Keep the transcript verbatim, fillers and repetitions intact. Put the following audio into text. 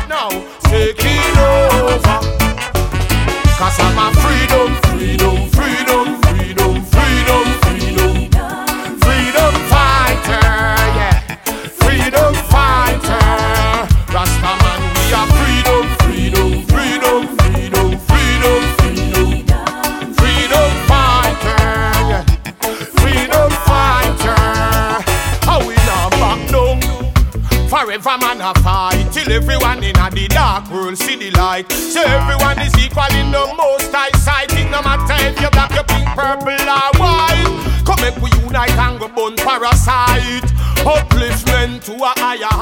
right now, taking over. Cause I'm a freedom, freedom, freedom, freedom, freedom, freedom, freedom fighter, yeah, freedom fighter. Rastaman, we are freedom, freedom, freedom, freedom, freedom, freedom, freedom fighter, yeah, freedom fighter. How we not back down? Forever man a fight till everyone in a the dark world see the light. So everyone is equal in the most high sight. It no matter if you're black, you're pink, purple or white. Come make we unite and go burn parasite. Upliftment to a higher